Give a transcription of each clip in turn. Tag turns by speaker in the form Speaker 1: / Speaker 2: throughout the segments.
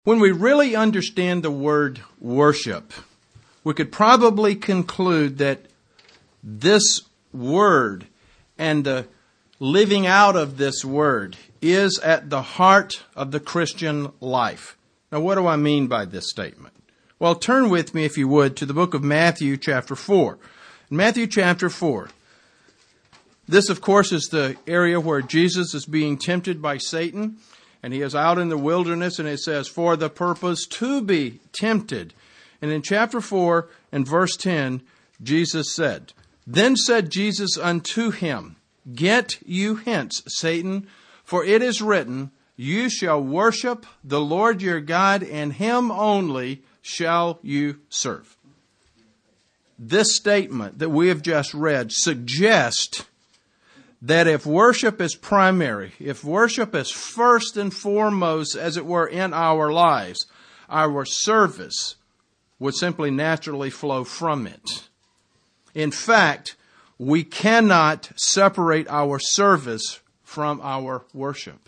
Speaker 1: When we really understand the word worship, we could probably conclude that this word and the living out of this word is at the heart of the Christian life. Now, what do I mean by this statement? Well, turn with me, if you would, to the book of Matthew chapter 4. In Matthew chapter 4, this, of course, is the area where Jesus is being tempted by Satan. And he is out in the wilderness, and it says, for the purpose to be tempted. And in chapter 4 and verse 10, Jesus said, then said Jesus unto him, get you hence, Satan, for it is written, you shall worship the Lord your God, and him only shall you serve. This statement that we have just read suggests that if worship is primary, if worship is first and foremost, as it were, in our lives, our service would simply naturally flow from it. In fact, we cannot separate our service from our worship.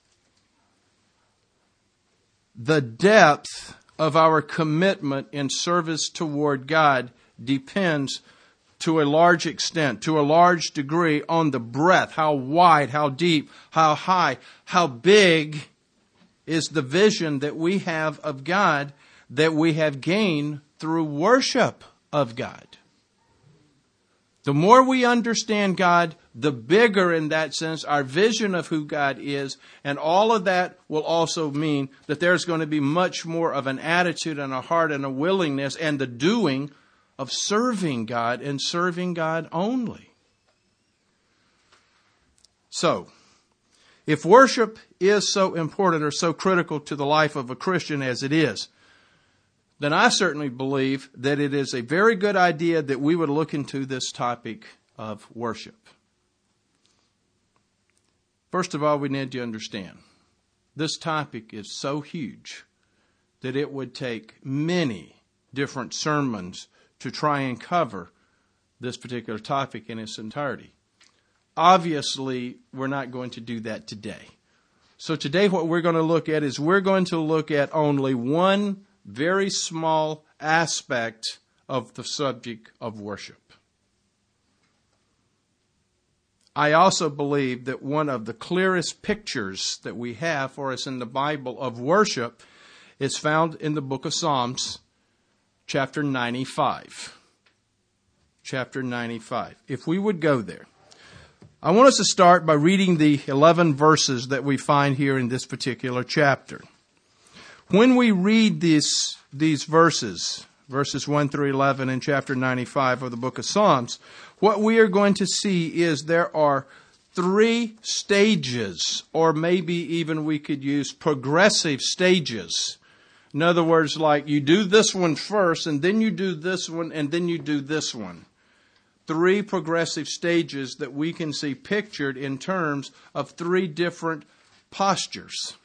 Speaker 1: The depth of our commitment in service toward God depends to a large extent, to a large degree, on the breadth, how wide, how deep, how high, how big is the vision that we have of God that we have gained through worship of God. The more we understand God, the bigger in that sense our vision of who God is, and all of that will also mean that there's going to be much more of an attitude and a heart and a willingness and the doing of serving God and serving God only. So, if worship is so important or so critical to the life of a Christian as it is, then I certainly believe that it is a very good idea that we would look into this topic of worship. First of all, we need to understand this topic is so huge that it would take many different sermons to try and cover this particular topic in its entirety. Obviously, we're not going to do that today. So today what we're going to look at is we're going to look at only one very small aspect of the subject of worship. I also believe that one of the clearest pictures that we have for us in the Bible of worship is found in the book of Psalms, chapter 95. Chapter 95. If we would go there. I want us to start by reading the 11 verses that we find here in this particular chapter. When we read these verses 1 through 11 in chapter 95 of the book of Psalms, what we are going to see is there are 3 stages, or maybe even we could use progressive stages. In other words, like you do this one first, and then you do this one, and then you do this one. 3 progressive stages that we can see pictured in terms of 3 different postures.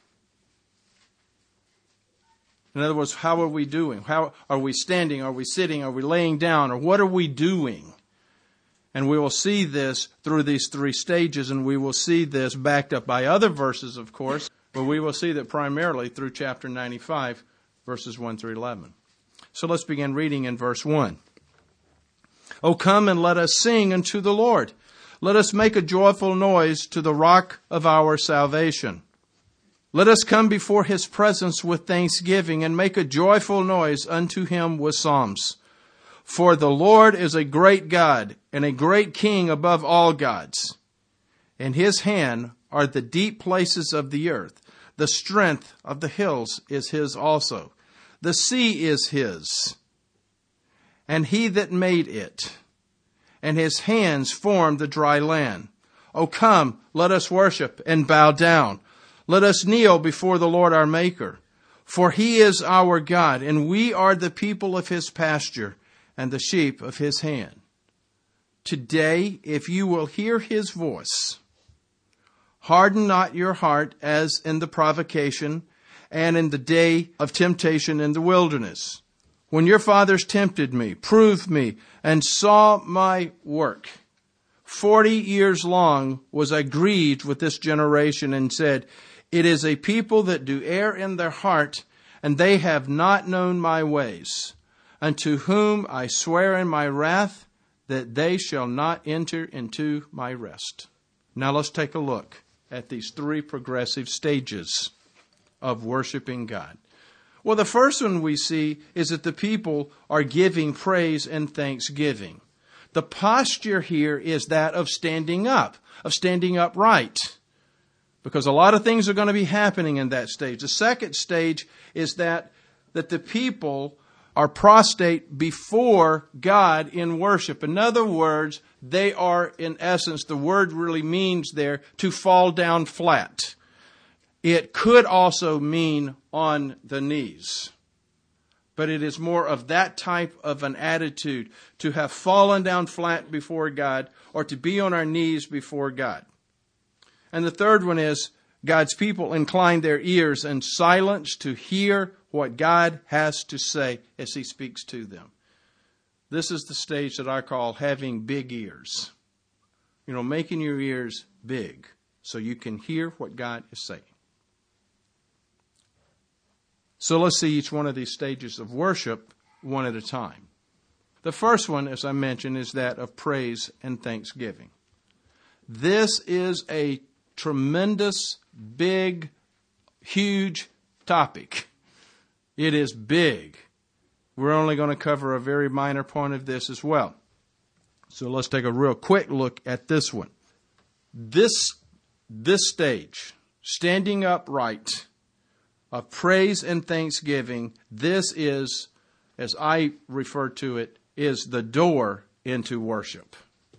Speaker 1: In other words, how are we doing? How are we standing? Are we sitting? Are we laying down? Or what are we doing? And we will see this through these 3 stages, and we will see this backed up by other verses, of course, but we will see that primarily through chapter 95, verses 1 through 11. So let's begin reading in verse 1. O come and let us sing unto the Lord. Let us make a joyful noise to the rock of our salvation. Let us come before his presence with thanksgiving and make a joyful noise unto him with psalms. For the Lord is a great God and a great King above all gods. In his hand are the deep places of the earth. The strength of the hills is his also. The sea is his, and he that made it, and his hands formed the dry land. O come, let us worship and bow down. Let us kneel before the Lord our Maker. For he is our God, and we are the people of his pasture, and the sheep of his hand. Today, if you will hear his voice, harden not your heart as in the provocation and in the day of temptation in the wilderness, when your fathers tempted me, proved me, and saw my work. 40 years long was I grieved with this generation and said, it is a people that do err in their heart, and they have not known my ways, unto whom I swear in my wrath that they shall not enter into my rest. Now let's take a look at these three progressive stages of worshiping God. Well, the first one we see is that the people are giving praise and thanksgiving. The posture here is that of standing up, of standing upright, because a lot of things are going to be happening in that stage. The second stage is that the people are prostrate before God in worship. In other words, they are, in essence, the word really means there, to fall down flat. It could also mean on the knees. But it is more of that type of an attitude, to have fallen down flat before God, or to be on our knees before God. And the third one is, God's people incline their ears in silence to hear what God has to say as He speaks to them. This is the stage that I call having big ears. Making your ears big so you can hear what God is saying. So let's see each one of these stages of worship one at a time. The first one, as I mentioned, is that of praise and thanksgiving. This is a tremendous, big, huge topic. It is big. We're only going to cover a very minor point of this as well. So let's take a real quick look at this one. This stage, standing upright, of praise and thanksgiving, this is, as I refer to it, is the door into worship.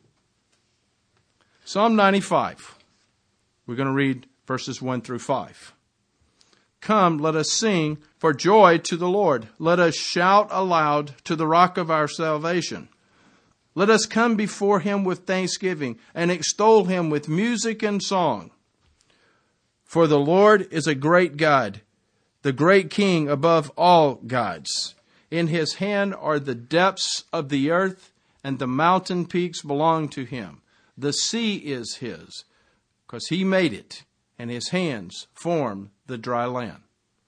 Speaker 1: Psalm 95. We're going to read verses 1 through 5. Come, let us sing for joy to the Lord. Let us shout aloud to the rock of our salvation. Let us come before Him with thanksgiving and extol Him with music and song. For the Lord is a great God, the great King above all gods. In His hand are the depths of the earth, and the mountain peaks belong to Him. The sea is His, because He made it, and His hands formed the dry land.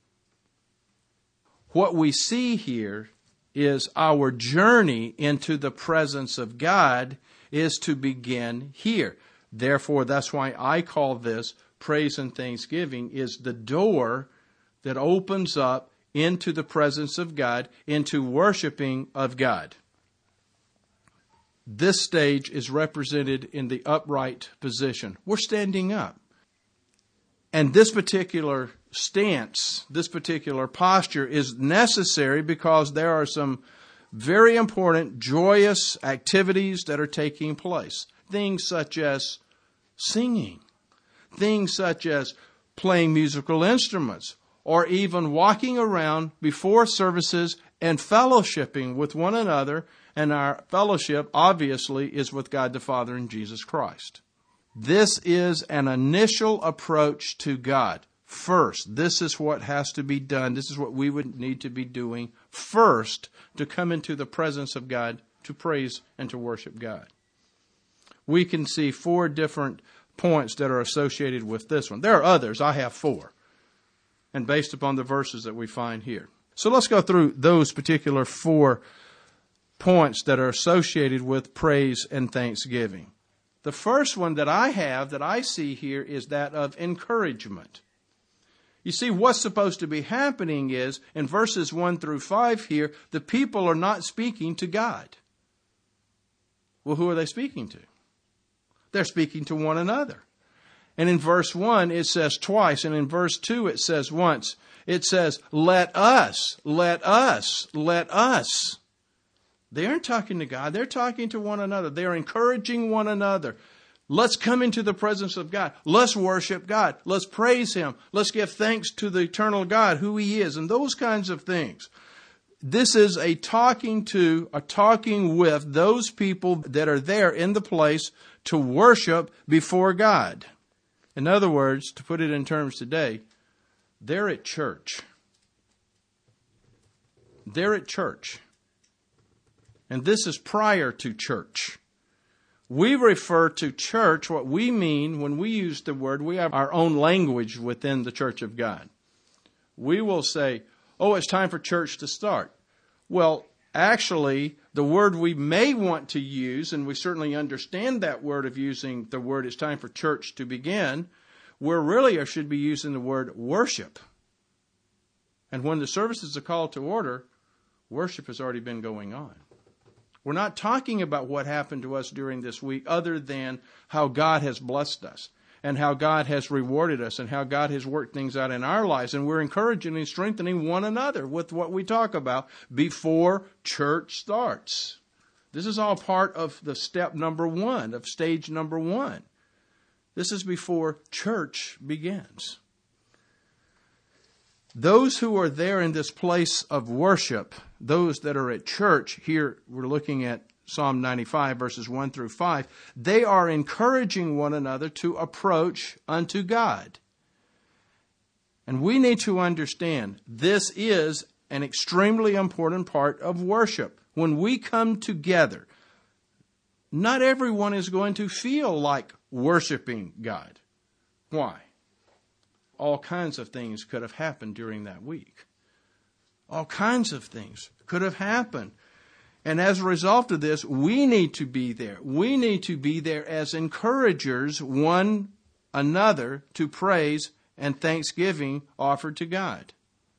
Speaker 1: What we see here is our journey into the presence of God is to begin here. Therefore, that's why I call this praise and thanksgiving, is the door that opens up into the presence of God, into worshiping of God. This stage is represented in the upright position. We're standing up. And this particular stance, this particular posture is necessary because there are some very important, joyous activities that are taking place. Things such as singing. Things such as playing musical instruments, or even walking around before services and fellowshipping with one another. And our fellowship, obviously, is with God the Father and Jesus Christ. This is an initial approach to God. First, this is what has to be done. This is what we would need to be doing first to come into the presence of God, to praise and to worship God. We can see 4 different points that are associated with this one. There are others. I have 4. And based upon the verses that we find here. So let's go through those particular 4 points that are associated with praise and thanksgiving. The first one that I see here is that of encouragement. You see, what's supposed to be happening is, in verses 1 through 5 here, the people are not speaking to God. Well, who are they speaking to? They're speaking to one another. And in verse 1, it says twice. And in verse 2, it says once. It says, let us, let us, let us. They aren't talking to God. They're talking to one another. They're encouraging one another. Let's come into the presence of God. Let's worship God. Let's praise Him. Let's give thanks to the eternal God, who He is, and those kinds of things. This is a talking with those people that are there in the place to worship before God. In other words, to put it in terms today, they're at church. They're at church. And this is prior to church. We refer to church, what we mean when we use the word, we have our own language within the church of God. We will say, oh, it's time for church to start. Well, actually, the word we may want to use, and we certainly understand that word of using the word it's time for church to begin, we're really or should be using the word worship. And when the services are called to order, worship has already been going on. We're not talking about what happened to us during this week other than how God has blessed us and how God has rewarded us and how God has worked things out in our lives. And we're encouraging and strengthening one another with what we talk about before church starts. This is all part of the step number one, of stage number one. This is before church begins. Those who are there in this place of worship, those that are at church, here we're looking at Psalm 95, verses 1 through 5, they are encouraging one another to approach unto God. And we need to understand this is an extremely important part of worship. When we come together, not everyone is going to feel like worshiping God. Why? All kinds of things could have happened during that week. All kinds of things could have happened. And as a result of this, we need to be there. We need to be there as encouragers one another to praise and thanksgiving offered to God.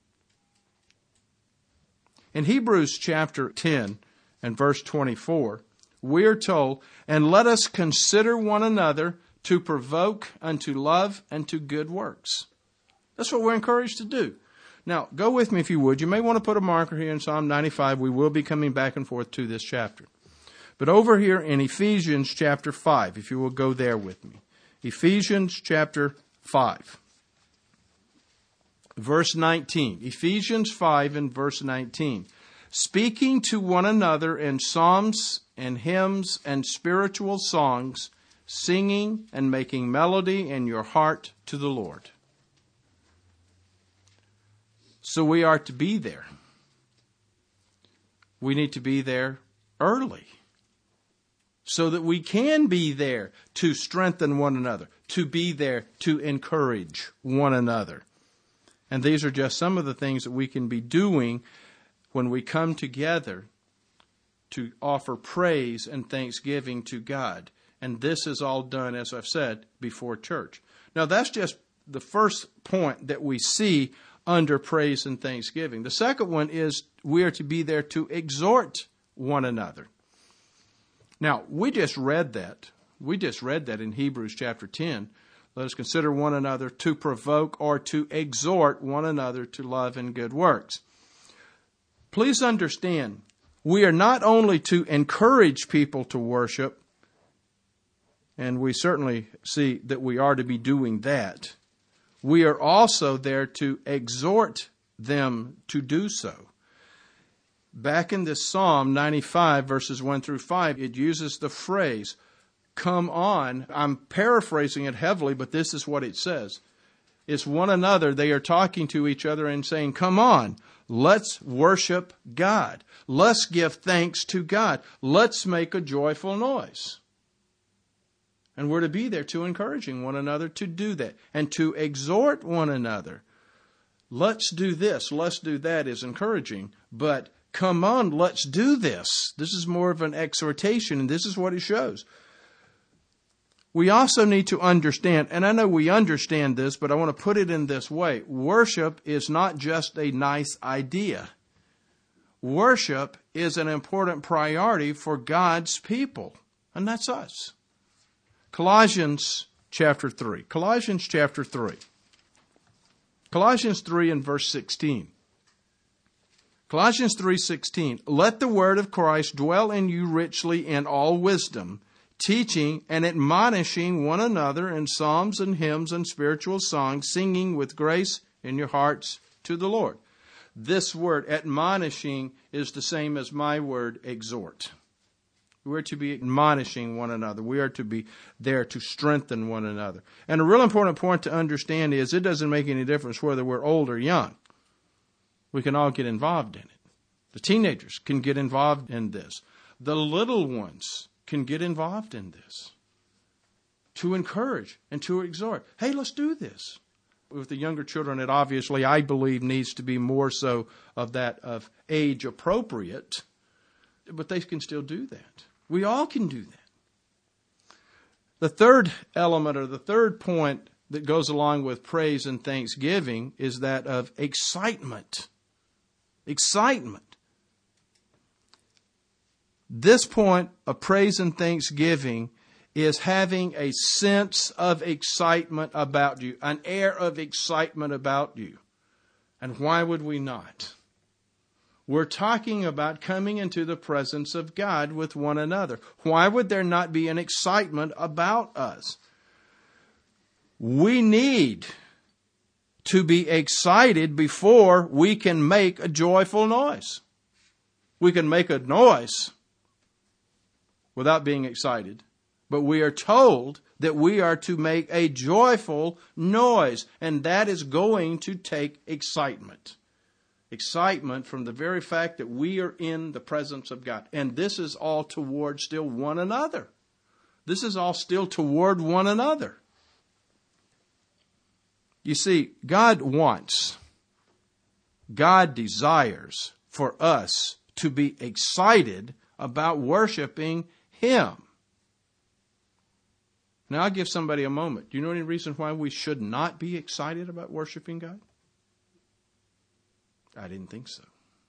Speaker 1: In Hebrews chapter 10 and verse 24, we are told, and let us consider one another to provoke unto love and to good works. That's what we're encouraged to do. Now, go with me if you would. You may want to put a marker here in Psalm 95. We will be coming back and forth to this chapter. But over here in Ephesians chapter 5, if you will go there with me. Ephesians chapter 5, verse 19. Ephesians 5 and verse 19. Speaking to one another in psalms and hymns and spiritual songs, singing and making melody in your heart to the Lord. So we are to be there. We need to be there early so that we can be there to strengthen one another, to be there to encourage one another. And these are just some of the things that we can be doing when we come together to offer praise and thanksgiving to God. And this is all done, as I've said, before church. Now, that's just the first point that we see under praise and thanksgiving. The second one is we are to be there to exhort one another. Now, we just read that. We just read that in Hebrews chapter 10. Let us consider one another to provoke or to exhort one another to love and good works. Please understand, we are not only to encourage people to worship, and we certainly see that we are to be doing that. We are also there to exhort them to do so. Back in this Psalm 95, verses 1 through 5, it uses the phrase, come on. I'm paraphrasing it heavily, but this is what it says. It's one another. They are talking to each other and saying, come on, let's worship God. Let's give thanks to God. Let's make a joyful noise. And we're to be there to encouraging one another to do that and to exhort one another. Let's do this, let's do that is encouraging, but come on, let's do this. This is more of an exhortation, and this is what it shows. We also need to understand, and I know we understand this, but I want to put it in this way. Worship is not just a nice idea. Worship is an important priority for God's people, and that's us. Colossians chapter 3. Colossians chapter 3. Colossians 3 and verse 16. Colossians 3:16. Let the word of Christ dwell in you richly in all wisdom, teaching and admonishing one another in psalms and hymns and spiritual songs, singing with grace in your hearts to the Lord. This word, admonishing, is the same as my word, exhort. We're to be admonishing one another. We are to be there to strengthen one another. And a real important point to understand is it doesn't make any difference whether we're old or young. We can all get involved in it. The teenagers can get involved in this. The little ones can get involved in this. To encourage and to exhort. Hey, let's do this. With the younger children, it obviously, I believe, needs to be more so of that of age appropriate. But they can still do that. We all can do that. The third element, or the third point that goes along with praise and thanksgiving, is that of excitement. Excitement. This point of praise and thanksgiving is having a sense of excitement about you, an air of excitement about you. And why would we not? We're talking about coming into the presence of God with one another. Why would there not be an excitement about us? We need to be excited before we can make a joyful noise. We can make a noise without being excited, but we are told that we are to make a joyful noise, and that is going to take excitement. Excitement from the very fact that we are in the presence of God. And this is all toward still one another. This is all still toward one another. You see, God desires for us to be excited about worshiping Him. Now, I'll give somebody a moment. Do you know any reason why we should not be excited about worshiping God? I didn't think so.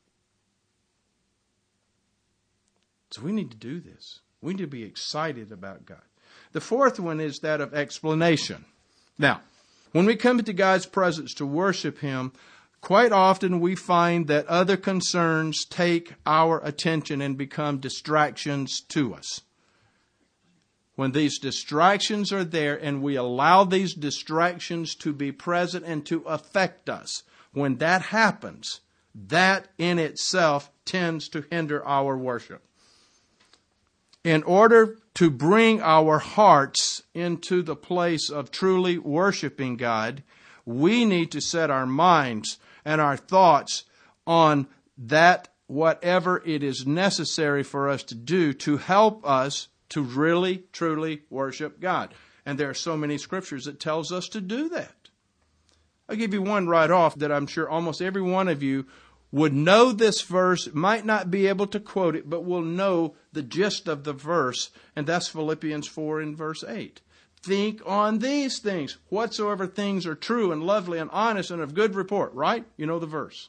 Speaker 1: So we need to do this. We need to be excited about God. The fourth one is that of explanation. Now, when we come into God's presence to worship Him, quite often we find that other concerns take our attention and become distractions to us. When these distractions are there and we allow these distractions to be present and to affect us, when that happens, that in itself tends to hinder our worship. In order to bring our hearts into the place of truly worshiping God, we need to set our minds and our thoughts on that whatever it is necessary for us to do to help us to really, truly worship God. And there are so many scriptures that tells us to do that. I'll give you one right off that I'm sure almost every one of you would know this verse, might not be able to quote it, but will know the gist of the verse, and that's Philippians 4 and verse 8. Think on these things, whatsoever things are true and lovely and honest and of good report, right? You know the verse.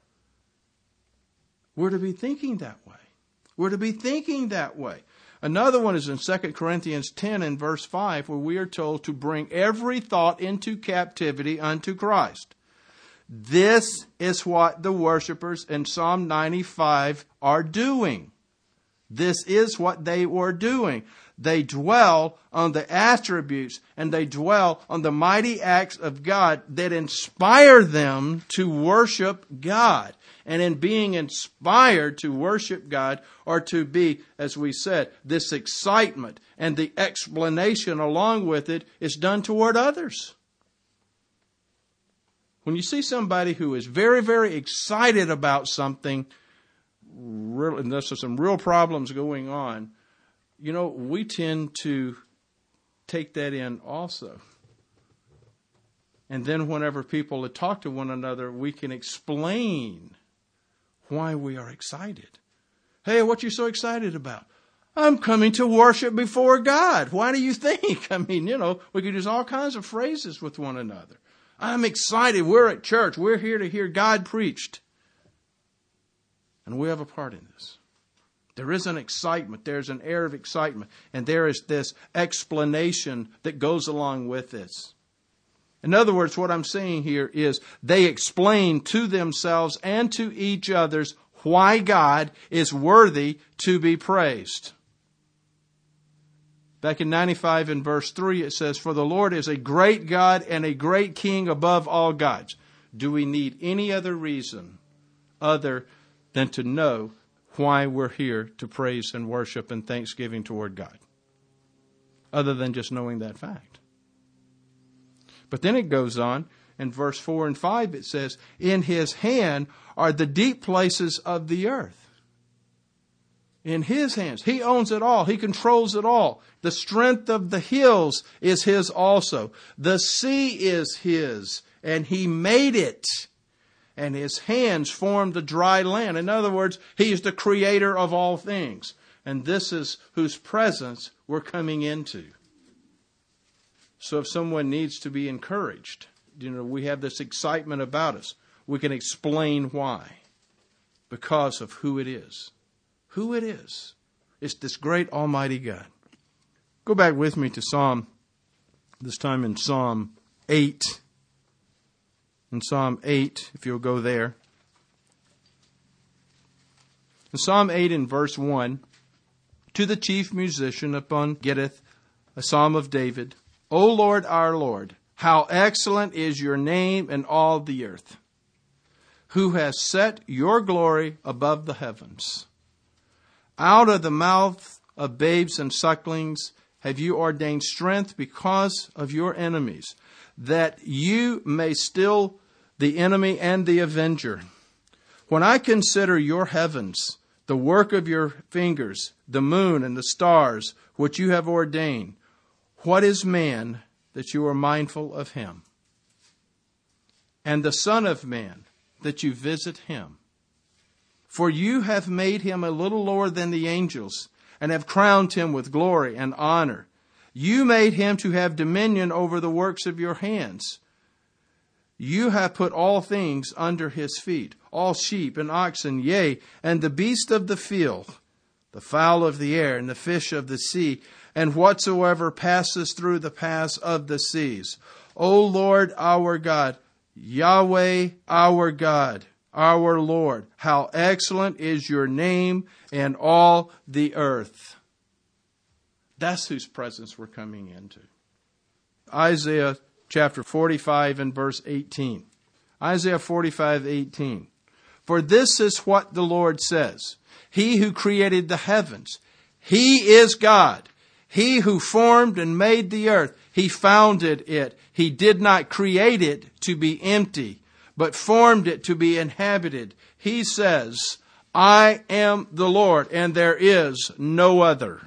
Speaker 1: We're to be thinking that way. We're to be thinking that way. Another one is in 2 Corinthians 10 and verse 5, where we are told to bring every thought into captivity unto Christ. This is what the worshipers in Psalm 95 are doing. This is what they were doing. They dwell on the attributes and they dwell on the mighty acts of God that inspire them to worship God. And in being inspired to worship God, or to be, as we said, this excitement and the explanation along with it is done toward others. When you see somebody who is very, very excited about something, and there's some real problems going on, we tend to take that in also. And then whenever people talk to one another, we can explain why we are excited. Hey, what you so excited about? I'm coming to worship before God. Why do you think? We could use all kinds of phrases with one another. I'm excited. We're at church. We're here to hear God preached. And we have a part in this. There is an excitement. There's an air of excitement. And there is this explanation that goes along with this. In other words, what I'm saying here is they explain to themselves and to each other why God is worthy to be praised. Back in 95 in verse 3 it says, "For the Lord is a great God and a great King above all gods." Do we need any other reason other than to know why we're here to praise and worship and thanksgiving toward God? Other than just knowing that fact. But then it goes on, in verse 4 and 5 it says, "In His hand are the deep places of the earth." In His hands. He owns it all. He controls it all. The strength of the hills is His also. The sea is His, and He made it. And His hands formed the dry land. In other words, He is the creator of all things. And this is whose presence we're coming into. So if someone needs to be encouraged, we have this excitement about us. We can explain why. Because of who it is. Who it is. It's this great Almighty God. Go back with me to Psalm, this time in Psalm 8. In Psalm 8, if you'll go there. In Psalm 8 in verse 1, to the chief musician upon Gittith, a psalm of David, O Lord, our Lord, how excellent is your name in all the earth, who has set your glory above the heavens. Out of the mouth of babes and sucklings have you ordained strength because of your enemies, that you may still the enemy and the avenger. When I consider your heavens, the work of your fingers, the moon and the stars, which you have ordained, what is man that you are mindful of him? And the Son of Man that you visit him? For you have made him a little lower than the angels, and have crowned him with glory and honor. You made him to have dominion over the works of your hands. You have put all things under his feet, all sheep and oxen, yea, and the beast of the field, the fowl of the air, and the fish of the sea, and whatsoever passes through the paths of the seas. O Lord our God, Yahweh our God, our Lord, how excellent is your name in all the earth. That's whose presence we're coming into. Isaiah chapter 45 and verse 18. Isaiah 45:18. For this is what the Lord says. He who created the heavens, He is God. He who formed and made the earth, He founded it. He did not create it to be empty, but formed it to be inhabited. He says, I am the Lord, and there is no other.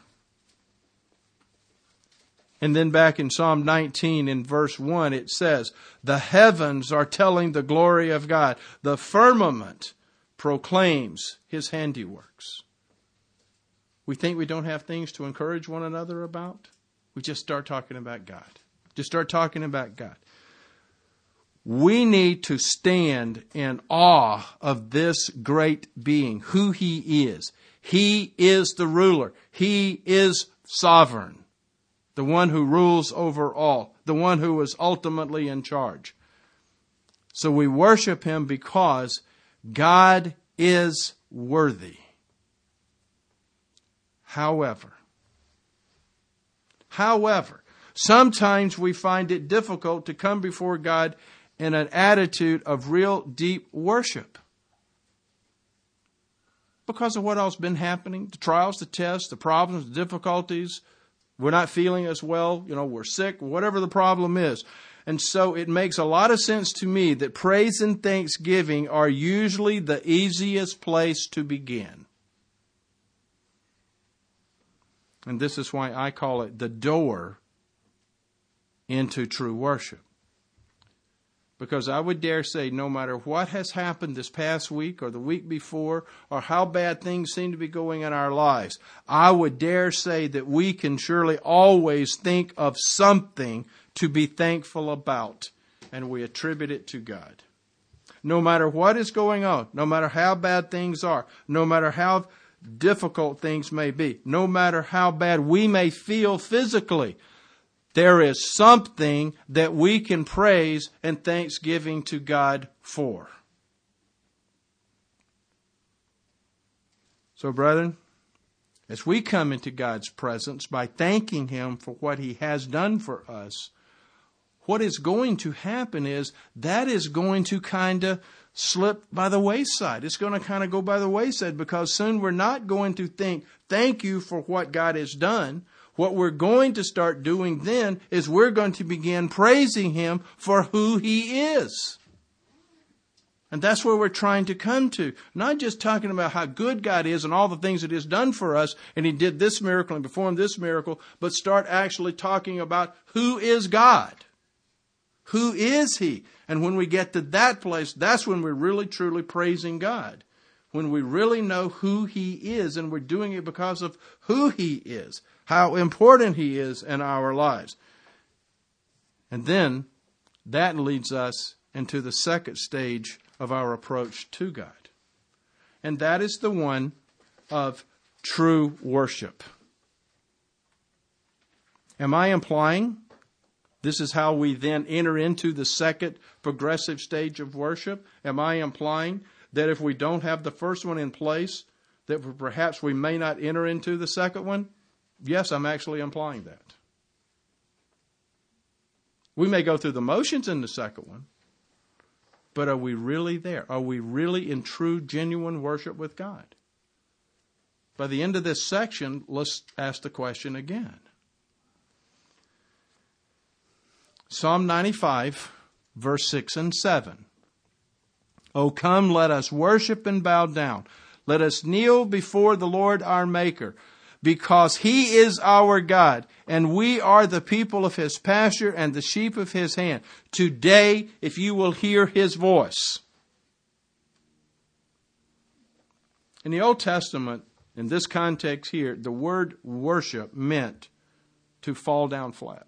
Speaker 1: And then back in Psalm 19 in verse 1, it says, the heavens are telling the glory of God. The firmament proclaims His handiworks. We think we don't have things to encourage one another about? We just start talking about God. Just start talking about God. We need to stand in awe of this great being, who He is. He is the ruler. He is sovereign. The one who rules over all. The one who is ultimately in charge. So we worship Him because God is worthy. However, sometimes we find it difficult to come before God in an attitude of real deep worship. Because of what else has been happening, the trials, the tests, the problems, the difficulties. We're not feeling as well, we're sick, whatever the problem is. And so it makes a lot of sense to me that praise and thanksgiving are usually the easiest place to begin. And this is why I call it the door into true worship. Because I would dare say, no matter what has happened this past week or the week before, or how bad things seem to be going in our lives, I would dare say that we can surely always think of something to be thankful about, and we attribute it to God. No matter what is going on, no matter how bad things are, no matter how difficult things may be, no matter how bad we may feel physically, there is something that we can praise and thanksgiving to God for. So, brethren, as we come into God's presence by thanking Him for what He has done for us, what is going to happen is that is going to kind of slip by the wayside. It's going to kind of go by the wayside because soon we're not going to think, thank you for what God has done. What we're going to start doing then is we're going to begin praising Him for who He is. And that's where we're trying to come to. Not just talking about how good God is and all the things that He has done for us, and He did this miracle and performed this miracle, but start actually talking about who is God. Who is He? And when we get to that place, that's when we're really truly praising God. When we really know who He is, and we're doing it because of who He is, how important He is in our lives. And then that leads us into the second stage of our approach to God. And that is the one of true worship. Am I implying this is how we then enter into the second progressive stage of worship? Am I implying that if we don't have the first one in place, that perhaps we may not enter into the second one? Yes, I'm actually implying that. We may go through the motions in the second one, but are we really there? Are we really in true, genuine worship with God? By the end of this section, let's ask the question again. Psalm 95, verse 6 and 7. O come, let us worship and bow down. Let us kneel before the Lord our Maker, because He is our God, and we are the people of His pasture and the sheep of His hand. Today, if you will hear His voice. In the Old Testament, in this context here, the word worship meant to fall down flat.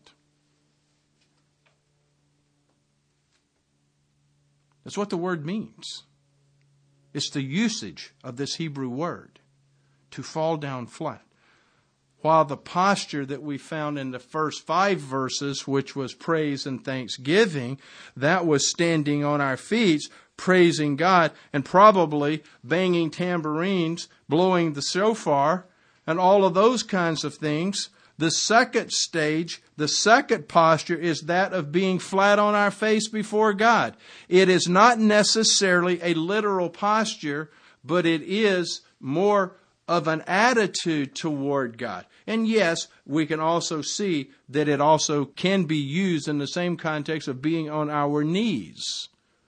Speaker 1: That's what the word means. It's the usage of this Hebrew word, to fall down flat. While the posture that we found in the first 5 verses, which was praise and thanksgiving, that was standing on our feet, praising God, and probably banging tambourines, blowing the shofar, and all of those kinds of things. The second stage, the second posture, is that of being flat on our face before God. It is not necessarily a literal posture, but it is more of an attitude toward God. And yes, we can also see that it also can be used in the same context of being on our knees.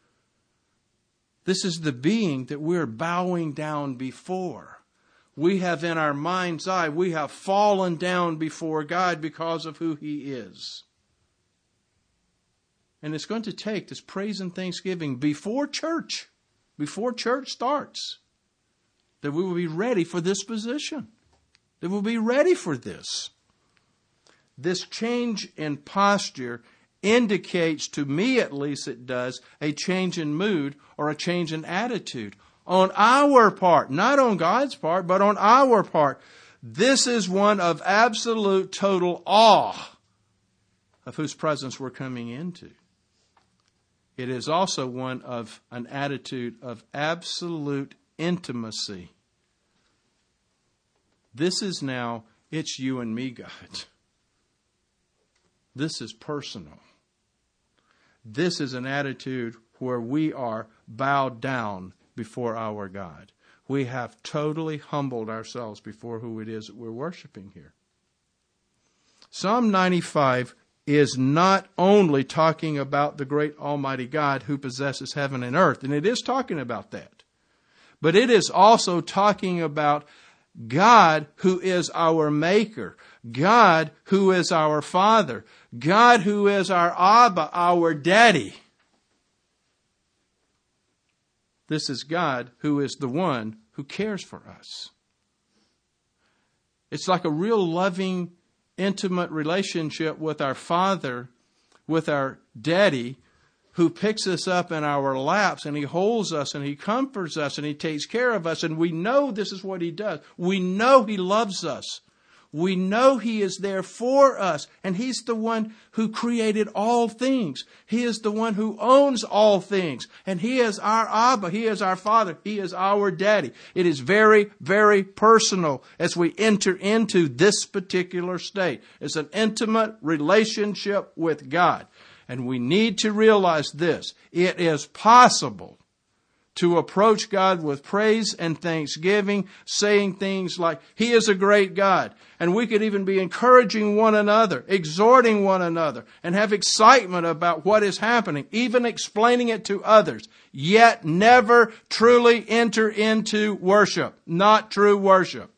Speaker 1: This is the being that we're bowing down before. We have in our mind's eye, we have fallen down before God because of who He is. And it's going to take this praise and thanksgiving before church starts, that we will be ready for this position, that we'll be ready for this. This change in posture indicates, to me at least it does, a change in mood or a change in attitude. On our part, not on God's part, but on our part. This is one of absolute total awe of whose presence we're coming into. It is also one of an attitude of absolute intimacy. This is now, it's you and me, God. This is personal. This is an attitude where we are bowed down before our God. We have totally humbled ourselves before who it is that we're worshiping here. Psalm 95 is not only talking about the great Almighty God who possesses heaven and earth, and it is talking about that, but it is also talking about God who is our Maker, God who is our Father, God who is our Abba, our Daddy. This is God who is the one who cares for us. It's like a real loving, intimate relationship with our Father, with our Daddy, who picks us up in our laps and He holds us and He comforts us and He takes care of us. And we know this is what He does. We know He loves us. We know He is there for us. And He's the one who created all things. He is the one who owns all things. And He is our Abba. He is our Father. He is our Daddy. It is very, very personal as we enter into this particular state. It's an intimate relationship with God. And we need to realize this. It is possible to approach God with praise and thanksgiving, saying things like, He is a great God. And we could even be encouraging one another, exhorting one another, and have excitement about what is happening, even explaining it to others, yet never truly enter into worship. Not true worship.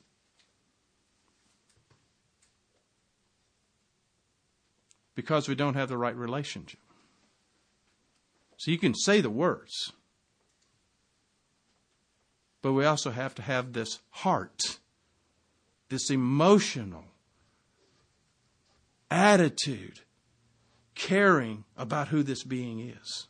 Speaker 1: Because we don't have the right relationship. So you can say the words, but we also have to have this heart, this emotional attitude, caring about who this being is.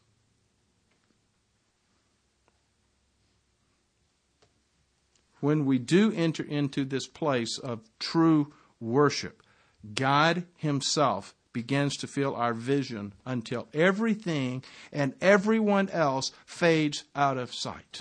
Speaker 1: When we do enter into this place of true worship, God Himself begins to fill our vision until everything and everyone else fades out of sight.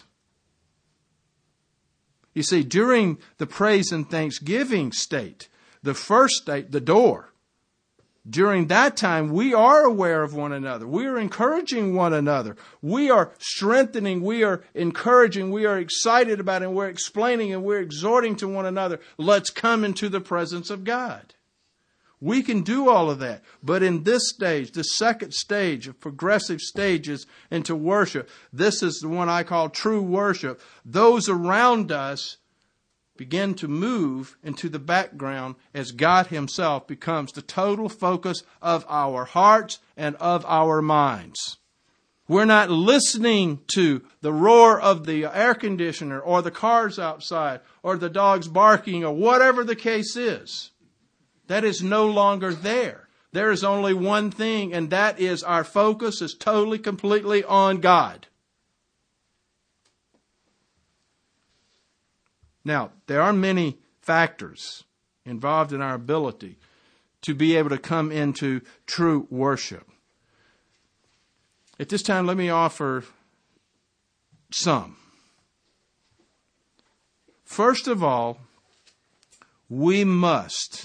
Speaker 1: You see, during the praise and thanksgiving state, the first state, the door, during that time, we are aware of one another. We are encouraging one another. We are strengthening. We are encouraging. We are excited about it. And we're explaining and we're exhorting to one another. Let's come into the presence of God. We can do all of that. But in this stage, the second stage of progressive stages into worship, this is the one I call true worship. Those around us begin to move into the background as God Himself becomes the total focus of our hearts and of our minds. We're not listening to the roar of the air conditioner or the cars outside or the dogs barking or whatever the case is. That is no longer there. There is only one thing, and that is our focus is totally, completely on God. Now, there are many factors involved in our ability to be able to come into true worship. At this time, let me offer some. First of all, we must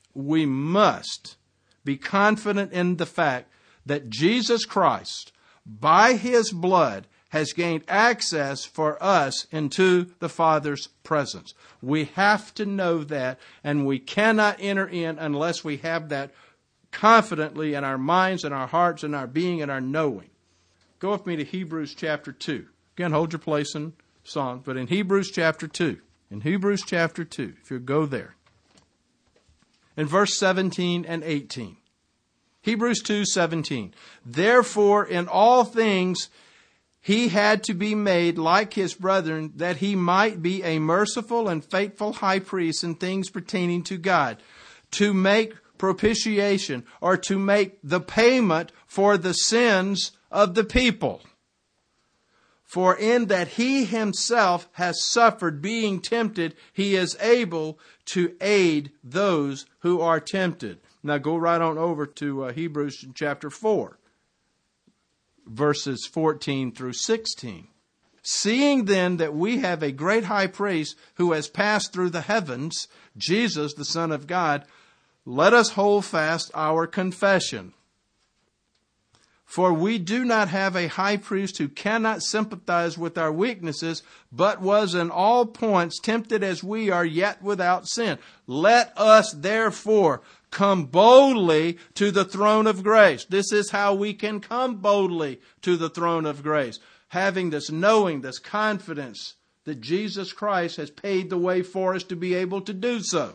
Speaker 1: be confident in the fact that Jesus Christ, by His blood, has gained access for us into the Father's presence. We have to know that, and we cannot enter in unless we have that confidently in our minds and our hearts and our being and our knowing. Go with me to Hebrews chapter 2. Again, hold your place in Psalms, but in Hebrews chapter 2. In Hebrews chapter 2, if you go there. In verse 17 and 18. Hebrews 2:17. Therefore, in all things, He had to be made like His brethren, that He might be a merciful and faithful high priest in things pertaining to God, to make propitiation or to make the payment for the sins of the people. For in that He Himself has suffered being tempted, He is able to aid those who are tempted. Now go right on over to Hebrews chapter 4, verses 14 through 16. Seeing then that we have a great high priest who has passed through the heavens, Jesus, the Son of God, let us hold fast our confession. For we do not have a high priest who cannot sympathize with our weaknesses, but was in all points tempted as we are, yet without sin. Let us therefore come boldly to the throne of grace. This is how we can come boldly to the throne of grace. Having this knowing, this confidence that Jesus Christ has paid the way for us to be able to do so.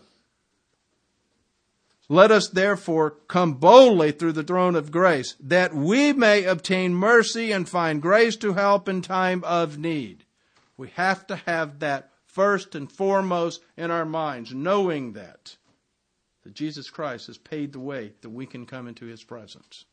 Speaker 1: Let us therefore come boldly through the throne of grace, that we may obtain mercy and find grace to help in time of need. We have to have that first and foremost in our minds, knowing that Jesus Christ has paid the way that we can come into His presence.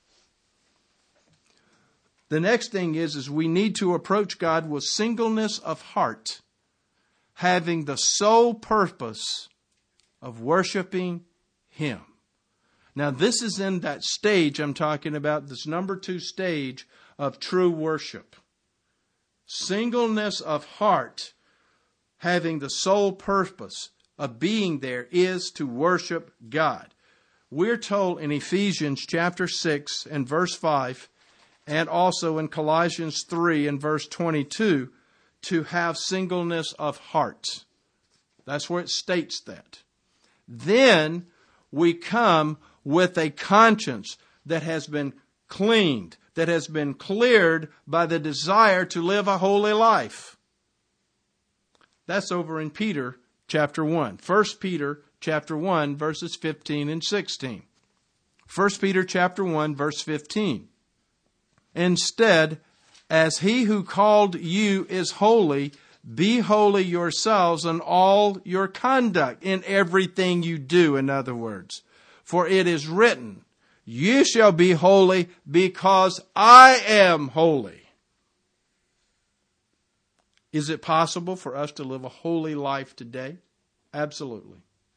Speaker 1: The next thing is we need to approach God with singleness of heart, having the sole purpose of worshiping Him. Now this is in that stage I'm talking about, this number 2 stage of true worship. Singleness of heart, having the sole purpose of being there is to worship God. We're told in Ephesians chapter 6 and verse 5, and also in Colossians 3 and verse 22, to have singleness of heart. That's where it states that. Then we come with a conscience that has been cleaned, that has been cleared by the desire to live a holy life. That's over in Peter chapter 1. 1 Peter chapter 1 verses 15 and 16. 1 Peter chapter 1 verse 15. Instead, as He who called you is holy, be holy yourselves in all your conduct, in everything you do, in other words. For it is written, you shall be holy because I am holy. Is it possible for us to live a holy life today? Absolutely.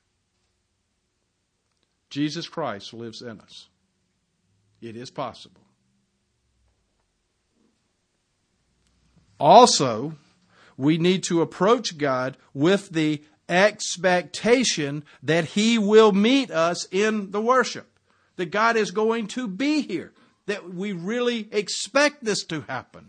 Speaker 1: Jesus Christ lives in us. It is possible. Also, we need to approach God with the expectation that He will meet us in the worship. That God is going to be here. That we really expect this to happen.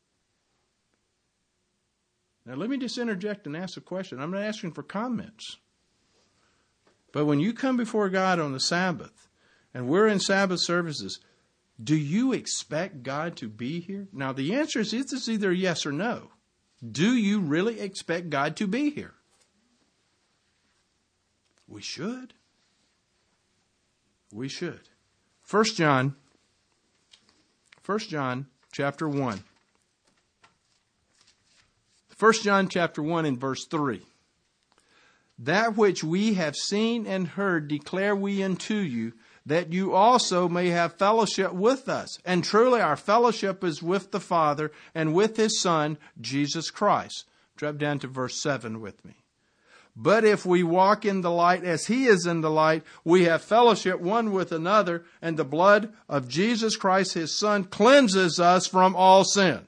Speaker 1: Now let me just interject and ask a question. I'm not asking for comments. But when you come before God on the Sabbath, and we're in Sabbath services, do you expect God to be here? Now the answer is it's either yes or no. Do you really expect God to be here? We should. We should. 1 John chapter 1. 1 John chapter 1 and verse 3. That which we have seen and heard declare we unto you, that you also may have fellowship with us. And truly our fellowship is with the Father and with His Son, Jesus Christ. Drop down to verse 7 with me. But if we walk in the light as He is in the light, we have fellowship one with another, and the blood of Jesus Christ, His Son, cleanses us from all sin.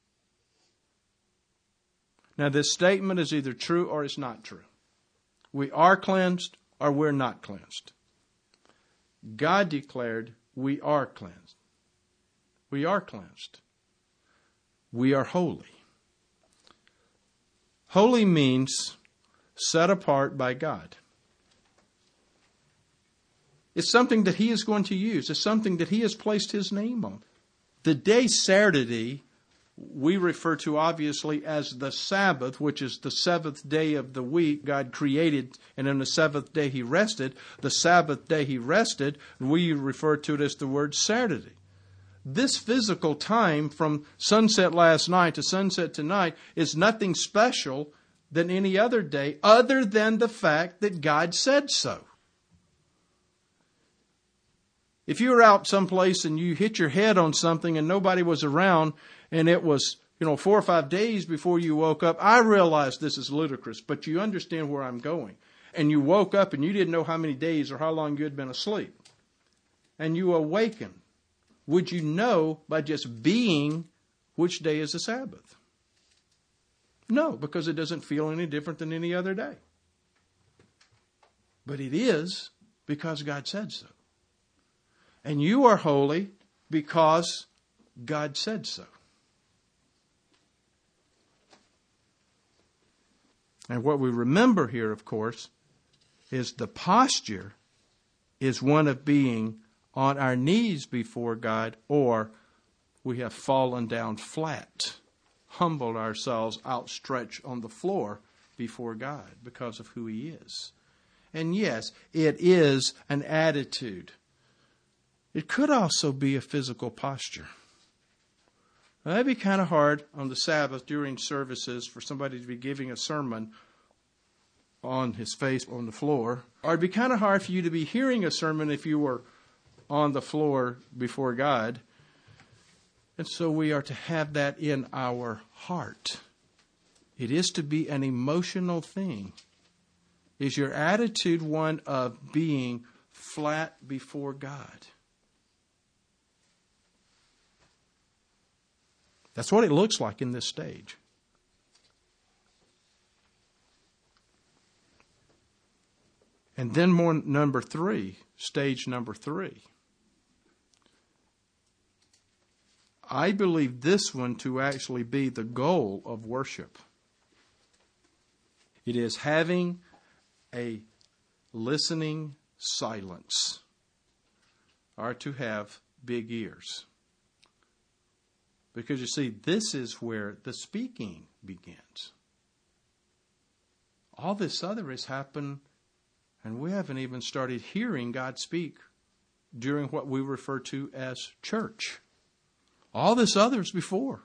Speaker 1: Now this statement is either true or it's not true. We are cleansed or we're not cleansed. God declared we are cleansed. We are cleansed. We are holy. Holy means set apart by God. It's something that He is going to use. It's something that He has placed His name on. The day Saturday, we refer to obviously as the Sabbath, which is the seventh day of the week God created, and on the seventh day He rested. The Sabbath day He rested, we refer to it as the word Saturday. This physical time from sunset last night to sunset tonight is nothing special than any other day, other than the fact that God said so. If you were out someplace and you hit your head on something and nobody was around, and it was, 4 or 5 days before you woke up, I realize this is ludicrous, but you understand where I'm going. And you woke up and you didn't know how many days or how long you had been asleep. And you awaken. Would you know by just being which day is the Sabbath? No, because it doesn't feel any different than any other day. But it is because God said so. And you are holy because God said so. And what we remember here, of course, is the posture is one of being on our knees before God, or we have fallen down flat, humbled ourselves, outstretched on the floor before God because of who He is. And yes, it is an attitude. It could also be a physical posture. Now, that'd be kind of hard on the Sabbath during services for somebody to be giving a sermon on his face on the floor. Or it'd be kind of hard for you to be hearing a sermon if you were on the floor before God. And so we are to have that in our heart. It is to be an emotional thing. Is your attitude one of being flat before God? That's what it looks like in this stage. And then stage number 3. I believe this one to actually be the goal of worship. It is having a listening silence, or to have big ears. Because you see, this is where the speaking begins. All this other has happened, and we haven't even started hearing God speak during what we refer to as church. All this other's before.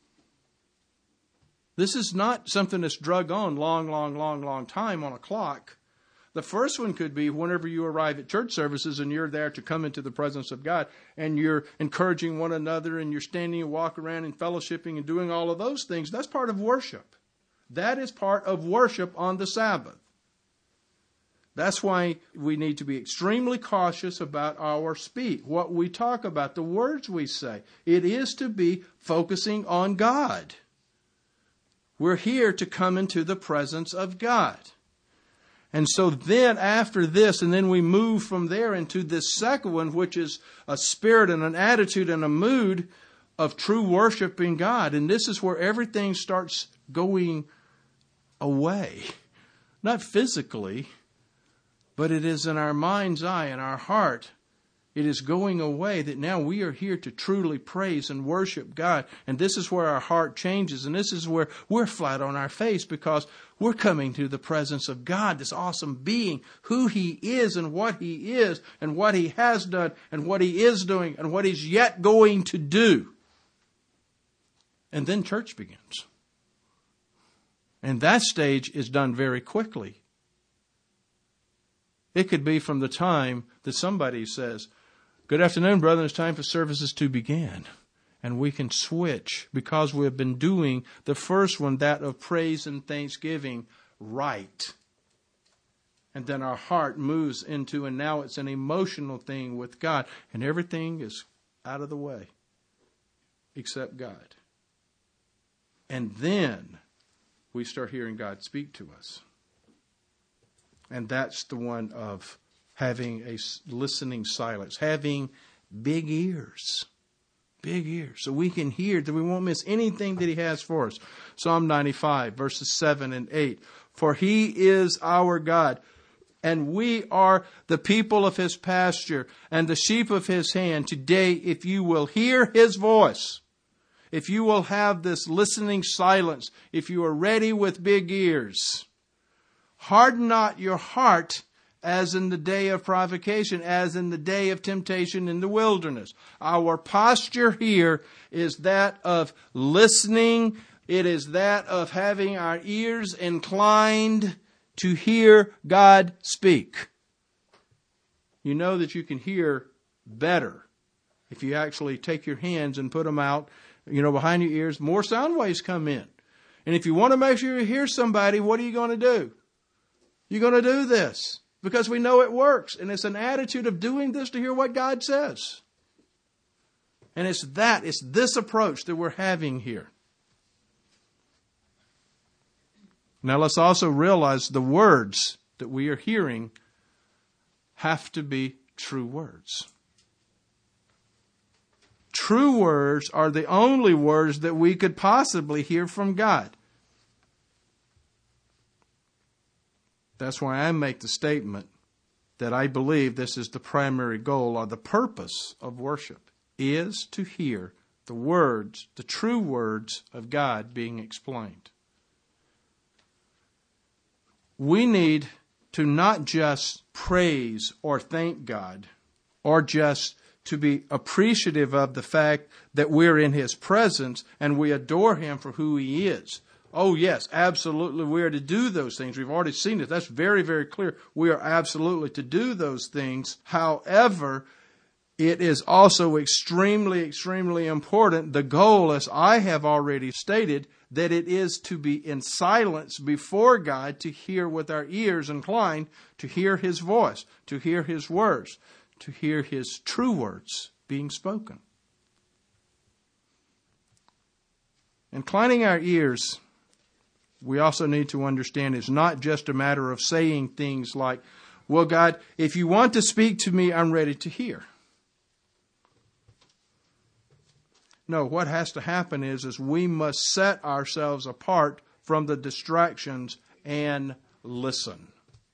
Speaker 1: This is not something that's drug on long time on a clock. The first one could be whenever you arrive at church services and you're there to come into the presence of God and you're encouraging one another and you're standing and walking around and fellowshipping and doing all of those things. That's part of worship. That is part of worship on the Sabbath. That's why we need to be extremely cautious about our speech, what we talk about, the words we say. It is to be focusing on God. We're here to come into the presence of God. And so then after this, and then we move from there into this second one, which is a spirit and an attitude and a mood of true worshiping God. And this is where everything starts going away. Not physically, but it is in our mind's eye, in our heart. It is going away that now we are here to truly praise and worship God. And this is where our heart changes. And this is where we're flat on our face because we're coming to the presence of God, this awesome being, who He is and what He is and what He has done and what He is doing and what He's yet going to do. And then church begins. And that stage is done very quickly. It could be from the time that somebody says, "Good afternoon, brother. It's time for services to begin." And we can switch because we have been doing the first one, that of praise and thanksgiving, right. And then our heart moves into, and now it's an emotional thing with God. And everything is out of the way except God. And then we start hearing God speak to us. And that's the one of having a listening silence, having big ears. Big ears. So we can hear, that we won't miss anything that He has for us. Psalm 95, verses 7 and 8. For He is our God, and we are the people of His pasture, and the sheep of His hand. Today, if you will hear His voice, if you will have this listening silence, if you are ready with big ears, harden not your heart as in the day of provocation, as in the day of temptation in the wilderness. Our posture here is that of listening. It is that of having our ears inclined to hear God speak. You know that you can hear better if you actually take your hands and put them out, behind your ears. More sound waves come in. And if you want to make sure you hear somebody, what are you going to do? You're going to do this. Because we know it works. And it's an attitude of doing this to hear what God says. And it's this approach that we're having here. Now let's also realize the words that we are hearing have to be true words. True words are the only words that we could possibly hear from God. That's why I make the statement that I believe this is the primary goal or the purpose of worship, is to hear the words, the true words of God being explained. We need to not just praise or thank God, or just to be appreciative of the fact that we're in His presence and we adore Him for who He is. Oh, yes, absolutely, we are to do those things. We've already seen it. That's very, very clear. We are absolutely to do those things. However, it is also extremely, extremely important. The goal, as I have already stated, that it is to be in silence before God, to hear with our ears inclined, to hear His voice, to hear His words, to hear His true words being spoken. Inclining our ears, we also need to understand, is not just a matter of saying things like, "Well, God, if you want to speak to me, I'm ready to hear." No, what has to happen is we must set ourselves apart from the distractions and listen.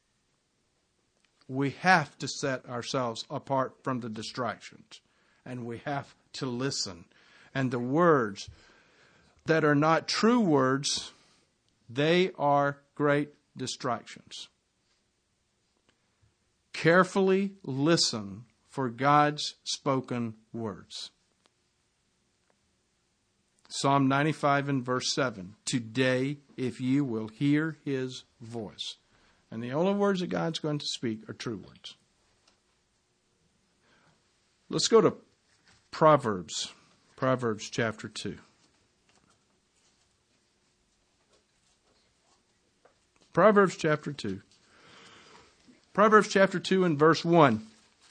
Speaker 1: We have to set ourselves apart from the distractions, and we have to listen. And the words that are not true words, they are great distractions. Carefully listen for God's spoken words. Psalm 95 and verse 7. Today, if you will hear his voice. And the only words that God's going to speak are true words. Let's go to Proverbs. Proverbs chapter 2. Proverbs chapter 2. Proverbs chapter 2 and verse 1.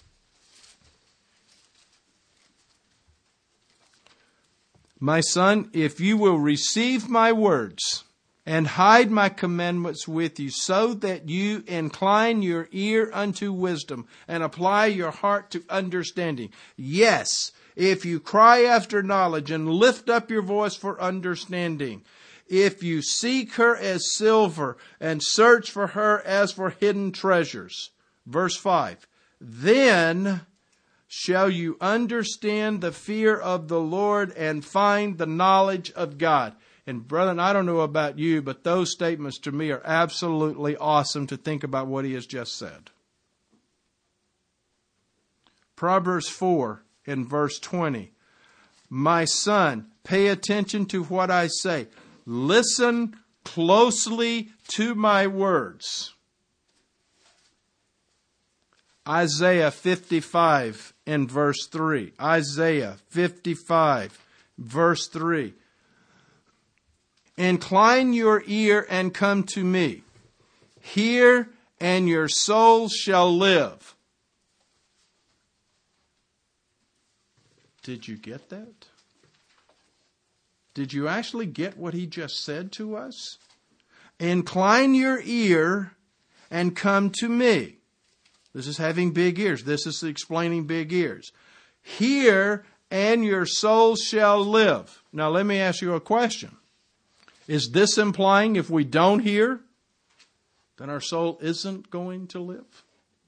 Speaker 1: My son, if you will receive my words and hide my commandments with you, so that you incline your ear unto wisdom and apply your heart to understanding. Yes, if you cry after knowledge and lift up your voice for understanding. If you seek her as silver and search for her as for hidden treasures. Verse 5. Then shall you understand the fear of the Lord and find the knowledge of God. And brethren, I don't know about you, but those statements to me are absolutely awesome to think about what he has just said. Proverbs 4 in verse 20. My son, pay attention to what I say. Listen closely to my words. Isaiah 55 in verse 3. Isaiah 55 verse 3. Incline your ear and come to me. Hear, and your soul shall live. Did you get that? Did you actually get what he just said to us? Incline your ear and come to me. This is having big ears. This is explaining big ears. Hear, and your soul shall live. Now let me ask you a question. Is this implying if we don't hear, then our soul isn't going to live?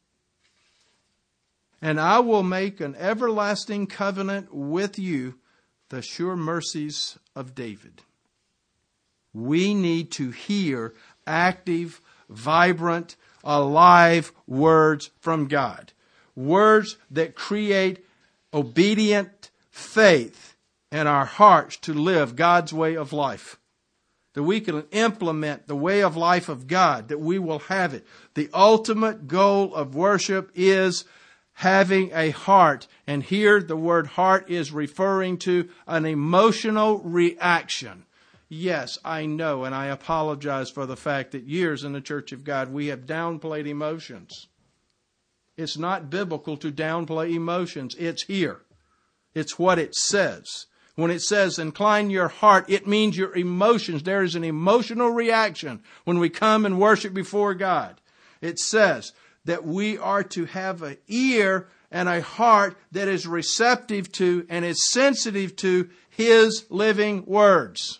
Speaker 1: And I will make an everlasting covenant with you, the sure mercies of David. We need to hear active, vibrant, alive words from God. Words that create obedient faith in our hearts to live God's way of life. That we can implement the way of life of God, that we will have it. The ultimate goal of worship is having a heart. And here the word heart is referring to an emotional reaction. Yes, I know, and I apologize for the fact that years in the Church of God we have downplayed emotions. It's not biblical to downplay emotions. It's here. It's what it says. When it says incline your heart, it means your emotions. There is an emotional reaction when we come and worship before God. It says that we are to have an ear and a heart that is receptive to and is sensitive to His living words.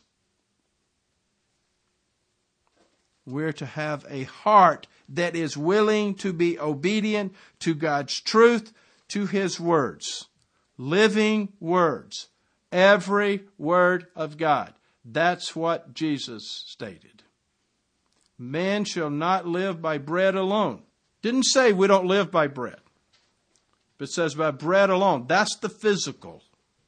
Speaker 1: We're to have a heart that is willing to be obedient to God's truth, to His words. Living words. Every word of God. That's what Jesus stated. Man shall not live by bread alone. Didn't say we don't live by bread. But it says by bread alone. That's the physical.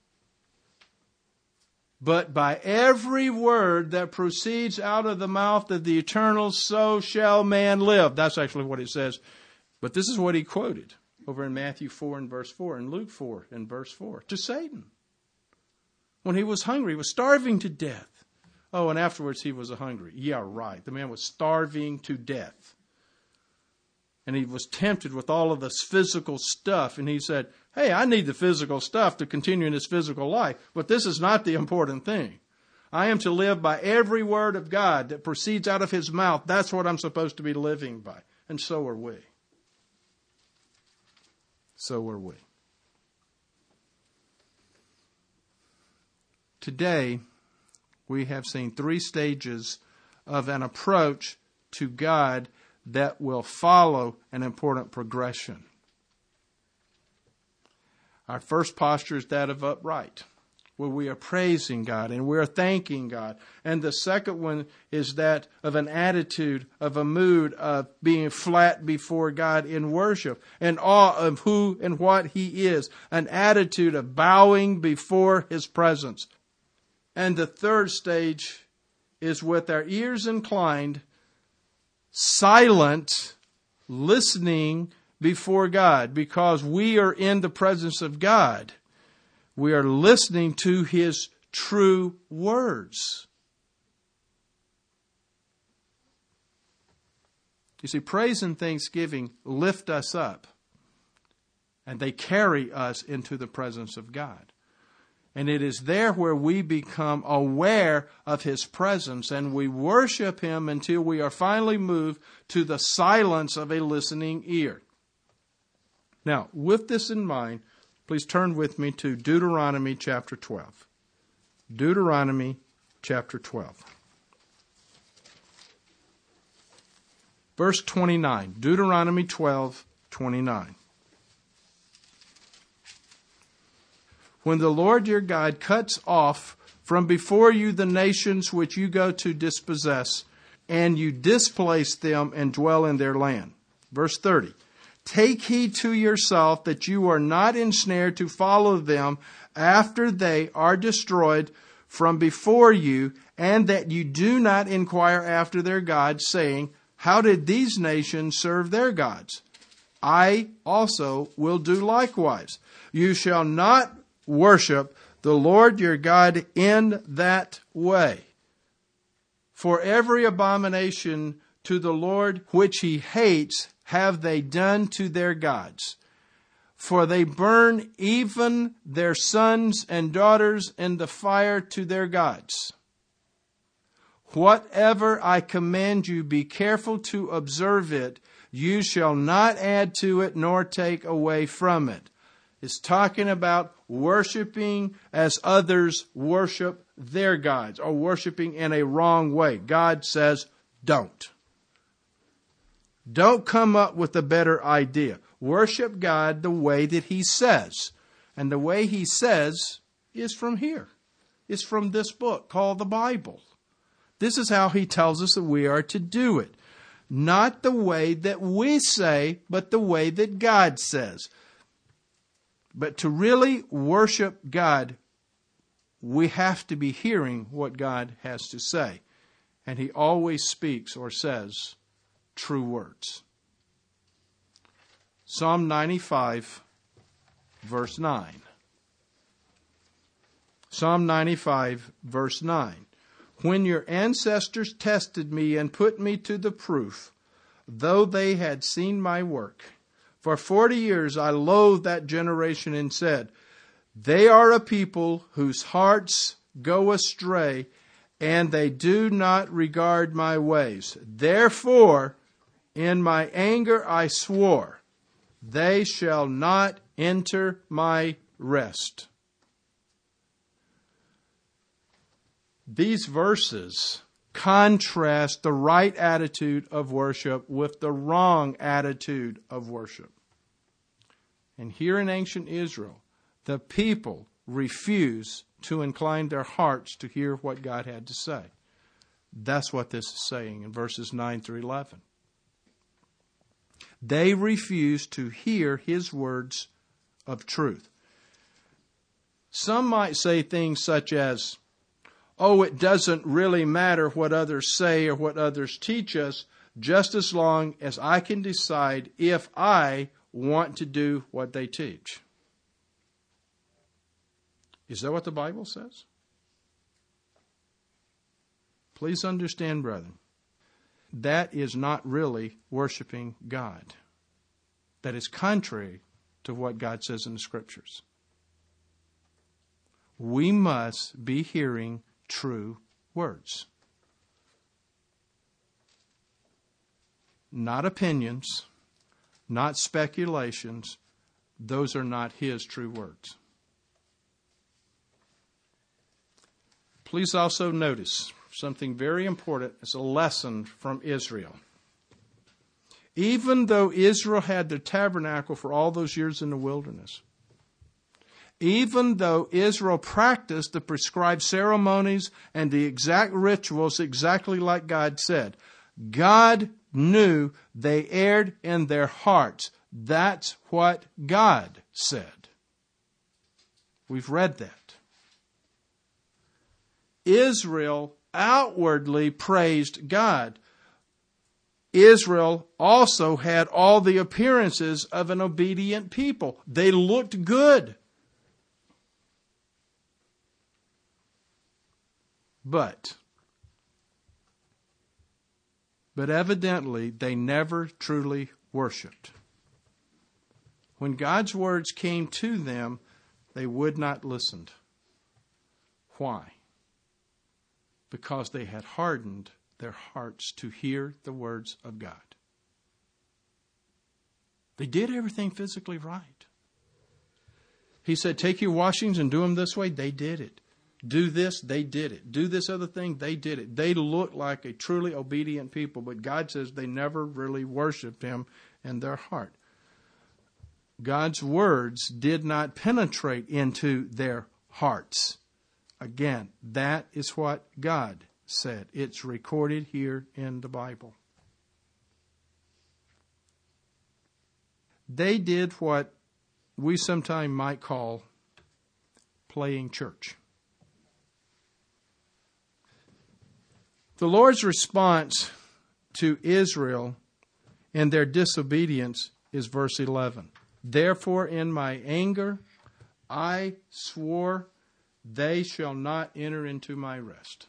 Speaker 1: But by every word that proceeds out of the mouth of the eternal, so shall man live. That's actually what it says. But this is what he quoted over in Matthew 4 and verse 4 and Luke 4 and verse 4 to Satan. When he was hungry, he was starving to death. Oh, and afterwards he was hungry. Yeah, right. The man was starving to death. And he was tempted with all of this physical stuff. And he said, hey, I need the physical stuff to continue in this physical life. But this is not the important thing. I am to live by every word of God that proceeds out of His mouth. That's what I'm supposed to be living by. And so are we. So are we. Today, we have seen 3 stages of an approach to God that will follow an important progression. Our first posture is that of upright, where we are praising God and we are thanking God. And the second one is that of an attitude, of a mood of being flat before God in worship, and awe of who and what He is, an attitude of bowing before His presence. And the third stage is with our ears inclined, silent, listening before God, because we are in the presence of God. We are listening to His true words. You see, praise and thanksgiving lift us up, and they carry us into the presence of God. And it is there where we become aware of His presence, and we worship Him until we are finally moved to the silence of a listening ear. Now, with this in mind, please turn with me to Deuteronomy chapter 12. Deuteronomy chapter 12. Verse 29. Deuteronomy 12:29. When the Lord your God cuts off from before you the nations which you go to dispossess, and you displace them and dwell in their land. Verse 30. Take heed to yourself that you are not ensnared to follow them after they are destroyed from before you, and that you do not inquire after their gods, saying, how did these nations serve their gods? I also will do likewise. You shall not worship the Lord your God in that way. For every abomination to the Lord which He hates have they done to their gods. For they burn even their sons and daughters in the fire to their gods. Whatever I command you, be careful to observe it. You shall not add to it nor take away from it. It's talking about worshiping as others worship their gods, or worshiping in a wrong way. God says, don't. Don't come up with a better idea. Worship God the way that He says. And the way He says is from here. It's from this book called the Bible. This is how He tells us that we are to do it. Not the way that we say, but the way that God says. But to really worship God, we have to be hearing what God has to say. And He always speaks or says true words. Psalm 95, verse 9. Psalm 95, verse 9. When your ancestors tested me and put me to the proof, though they had seen my work, for 40 years I loathed that generation and said, they are a people whose hearts go astray, and they do not regard my ways. Therefore, in my anger I swore, they shall not enter my rest. These verses contrast the right attitude of worship with the wrong attitude of worship. And here in ancient Israel, the people refused to incline their hearts to hear what God had to say. That's what this is saying in verses 9 through 11. They refused to hear His words of truth. Some might say things such as, oh, it doesn't really matter what others say or what others teach us, just as long as I can decide if I want to do what they teach. Is that what the Bible says? Please understand, brethren, that is not really worshiping God. That is contrary to what God says in the Scriptures. We must be hearing true words. Not opinions, not speculations. Those are not His true words. Please also notice something very important as a lesson from Israel. Even though Israel had the tabernacle for all those years in the wilderness, even though Israel practiced the prescribed ceremonies and the exact rituals exactly like God said, God knew they erred in their hearts. That's what God said. We've read that. Israel outwardly praised God. Israel also had all the appearances of an obedient people. They looked good. But evidently they never truly worshiped. When God's words came to them, they would not listen. Why? Because they had hardened their hearts to hear the words of God. They did everything physically right. He said, take your washings and do them this way. They did it. Do this, they did it. Do this other thing, they did it. They looked like a truly obedient people, but God says they never really worshiped Him in their heart. God's words did not penetrate into their hearts. Again, that is what God said. It's recorded here in the Bible. They did what we sometimes might call playing church. The Lord's response to Israel and their disobedience is verse 11. Therefore in my anger I swore they shall not enter into my rest.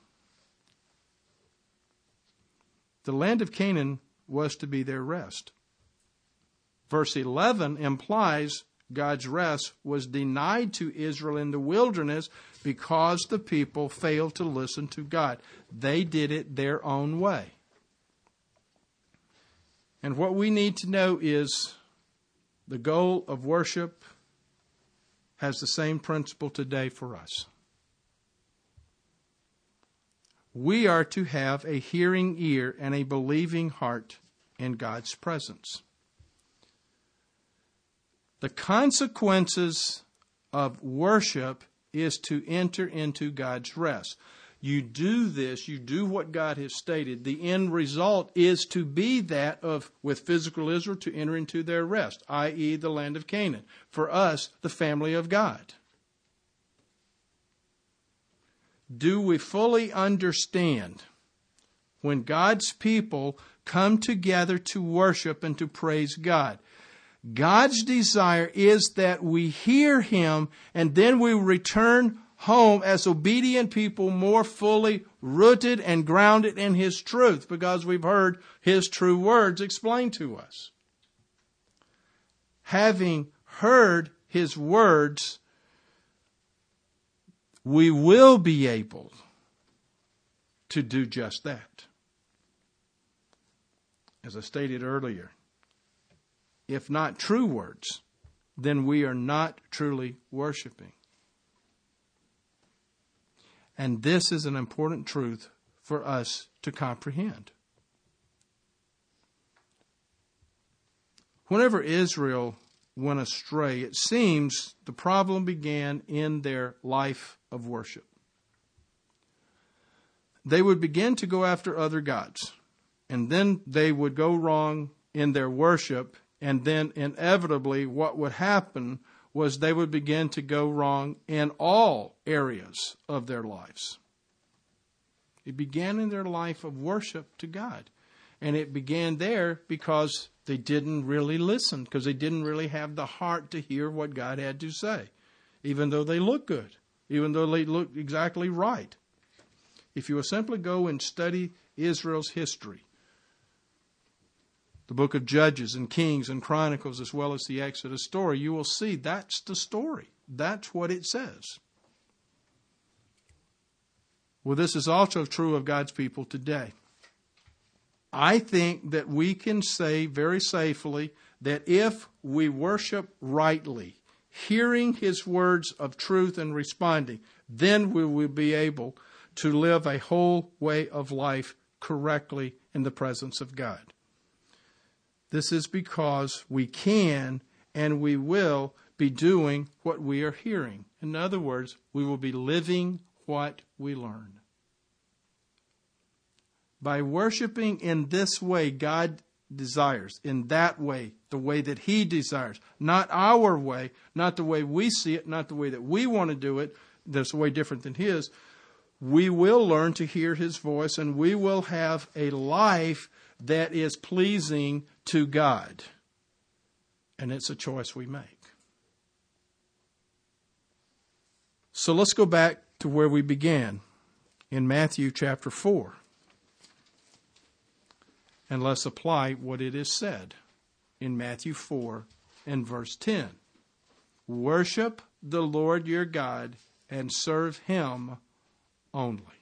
Speaker 1: The land of Canaan was to be their rest. Verse 11 implies God's rest was denied to Israel in the wilderness because the people failed to listen to God. They did it their own way. And what we need to know is the goal of worship has the same principle today for us. We are to have a hearing ear and a believing heart in God's presence. The consequences of worship is to enter into God's rest. You do this, you do what God has stated. The end result is to be that of, with physical Israel, to enter into their rest, i.e. the land of Canaan. For us, the family of God. Do we fully understand when God's people come together to worship and to praise God? God's desire is that we hear Him and then we return home as obedient people, more fully rooted and grounded in His truth, because we've heard His true words explained to us. Having heard His words, we will be able to do just that. As I stated earlier, if not true words, then we are not truly worshiping. And this is an important truth for us to comprehend. Whenever Israel went astray, it seems the problem began in their life of worship. They would begin to go after other gods, and then they would go wrong in their worship, and then inevitably what would happen was they would begin to go wrong in all areas of their lives. It began in their life of worship to God. And it began there because they didn't really listen, because they didn't really have the heart to hear what God had to say, even though they looked good, even though they looked exactly right. If you will simply go and study Israel's history, the book of Judges and Kings and Chronicles, as well as the Exodus story, you will see that's the story. That's what it says. Well, this is also true of God's people today. I think that we can say very safely that if we worship rightly, hearing His words of truth and responding, then we will be able to live a whole way of life correctly in the presence of God. This is because we can and we will be doing what we are hearing. In other words, we will be living what we learn. By worshiping in this way God desires, in that way, the way that He desires, not our way, not the way we see it, not the way that we want to do it, that's way different than His, we will learn to hear His voice, and we will have a life that is pleasing to God. And it's a choice we make. So let's go back to where we began in Matthew chapter 4. And let's apply what it is said in Matthew 4 and verse 10. Worship the Lord your God and serve Him only.